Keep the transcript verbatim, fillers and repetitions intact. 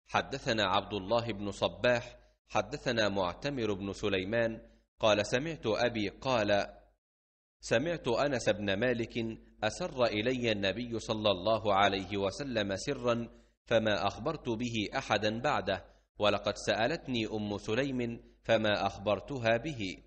حدثنا عبد الله بن صباح حدثنا معتمر بن سليمان قال سمعت أبي قال سمعت أنس بن مالك أسر إلي النبي صلى الله عليه وسلم سرا فما أخبرت به أحدا بعده، ولقد سألتني أم سليم فما أخبرتها به.